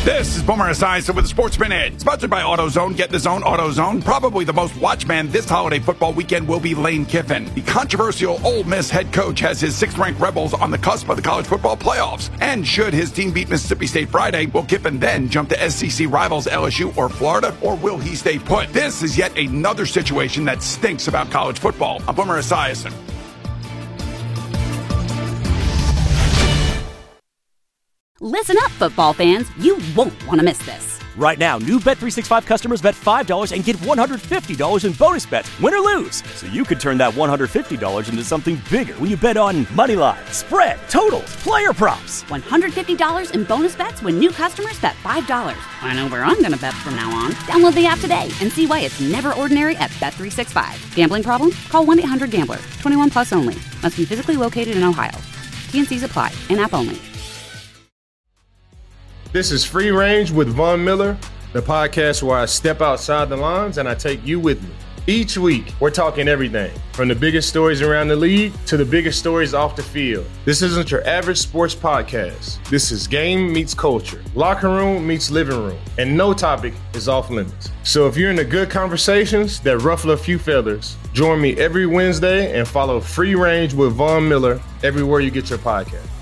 This is Boomer Esiason with the Sports Minute, sponsored by AutoZone. Get the zone, AutoZone. Probably the most watched man this holiday football weekend will be Lane Kiffin. The controversial Ole Miss head coach has his 6th-ranked Rebels on the cusp of the college football playoffs. And should his team beat Mississippi State Friday, will Kiffin then jump to SEC rivals LSU or Florida, or will he stay put? This is yet another situation that stinks about college football. I'm Boomer Esiason. Listen up, football fans. You won't want to miss this. Right now, new Bet365 customers bet $5 and get $150 in bonus bets, win or lose. So you could turn that $150 into something bigger when you bet on moneyline, spread, totals, player props. $150 in bonus bets when new customers bet $5. I know where I'm going to bet from now on. Download the app today and see why it's never ordinary at Bet365. Gambling problem? Call 1-800-GAMBLER. 21 plus only. Must be physically located in Ohio. T&Cs apply. In-app only. This is Free Range with Von Miller, the podcast where I step outside the lines and I take you with me. Each week, we're talking everything, from the biggest stories around the league to the biggest stories off the field. This isn't your average sports podcast. This is game meets culture, locker room meets living room, and no topic is off limits. So if you're into good conversations that ruffle a few feathers, join me every Wednesday and follow Free Range with Von Miller everywhere you get your podcast.